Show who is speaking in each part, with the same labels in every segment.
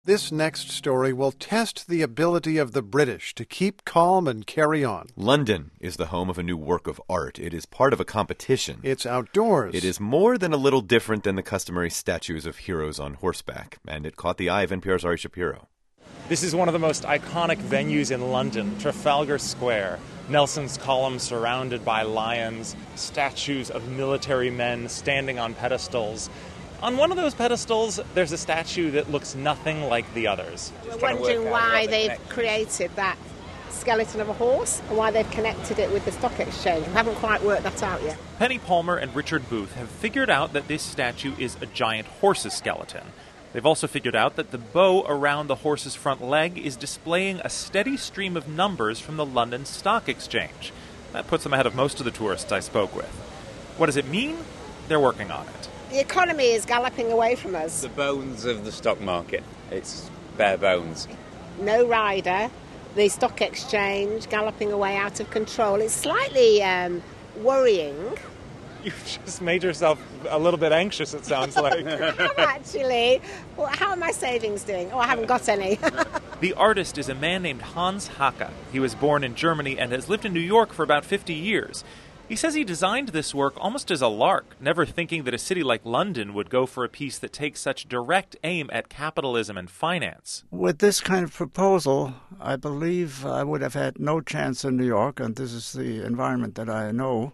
Speaker 1: This next story will test the ability of the British to keep calm and carry on.
Speaker 2: London is the home of a new work of art. It is part of a competition.
Speaker 1: It's outdoors.
Speaker 2: It is more than a little different than the customary statues of heroes on horseback, and it caught the eye of NPR's Ari Shapiro.
Speaker 3: This is one of the most iconic venues in London, Trafalgar Square. Nelson's Column surrounded by lions, statues of military men standing on pedestals. On one of those pedestals, there's a statue that looks nothing like the others.
Speaker 4: We're wondering why they've created that skeleton of a horse and why they've connected it with the stock exchange. We haven't quite worked that out yet.
Speaker 3: Penny Palmer and Richard Booth have figured out that this statue is a giant horse's skeleton. They've also figured out that the bow around the horse's front leg is displaying a steady stream of numbers from the London Stock Exchange. That puts them ahead of most of the tourists I spoke with. What does it mean? They're working on it.
Speaker 4: The economy is galloping away from us.
Speaker 5: The bones of the stock market. It's bare bones.
Speaker 4: No rider, the stock exchange galloping away out of control. It's slightly worrying.
Speaker 3: You've just made yourself a little bit anxious, it sounds like.
Speaker 4: Actually, well, how are my savings doing? Oh, I haven't got any.
Speaker 3: The artist is a man named Hans Haacke. He was born in Germany and has lived in New York for about 50 years. He says he designed this work almost as a lark, never thinking that a city like London would go for a piece that takes such direct aim at capitalism and finance.
Speaker 6: With this kind of proposal, I believe I would have had no chance in New York, and this is the environment that I know.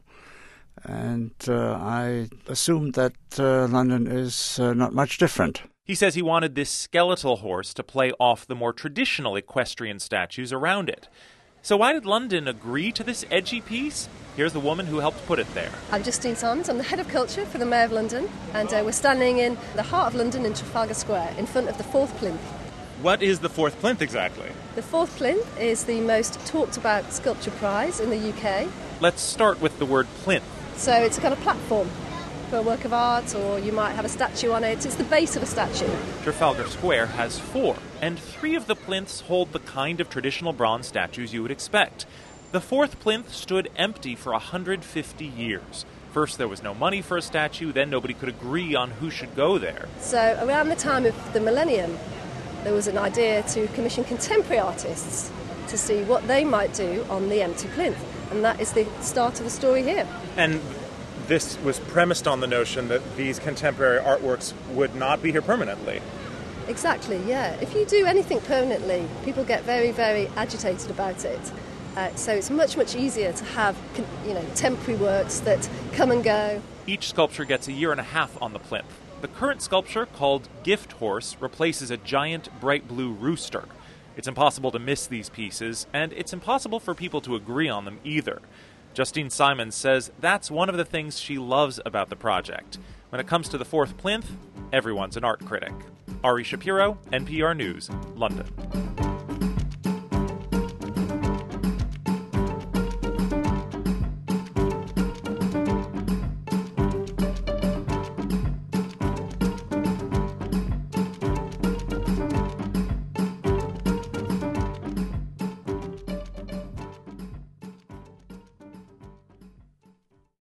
Speaker 6: And I assumed that London is not much different.
Speaker 3: He says he wanted this skeletal horse to play off the more traditional equestrian statues around it. So why did London agree to this edgy piece? Here's the woman who helped put it there.
Speaker 7: I'm Justine Simons. I'm the head of culture for the Mayor of London, and we're standing in the heart of London in Trafalgar Square in front of the fourth plinth.
Speaker 3: What is the fourth plinth exactly?
Speaker 7: The fourth plinth is the most talked about sculpture prize in the UK.
Speaker 3: Let's start with the word plinth.
Speaker 7: So it's a kind of platform for a work of art, or you might have a statue on it. It's the base of a statue.
Speaker 3: Trafalgar Square has 4, and 3 of the plinths hold the kind of traditional bronze statues you would expect. The fourth plinth stood empty for 150 years. First there was no money for a statue, then nobody could agree on who should go there.
Speaker 7: So around the time of the millennium, there was an idea to commission contemporary artists to see what they might do on the empty plinth. And that is the start of the story here.
Speaker 3: And this was premised on the notion that these contemporary artworks would not be here permanently.
Speaker 7: Exactly, yeah. If you do anything permanently, people get very, very agitated about it. So it's much, much easier to have, temporary works that come and go.
Speaker 3: Each sculpture gets a year and a half on the plinth. The current sculpture, called Gift Horse, replaces a giant bright blue rooster. It's impossible to miss these pieces, and it's impossible for people to agree on them either. Justine Simons says that's one of the things she loves about the project. When it comes to the fourth plinth, everyone's an art critic. Ari Shapiro, NPR News, London.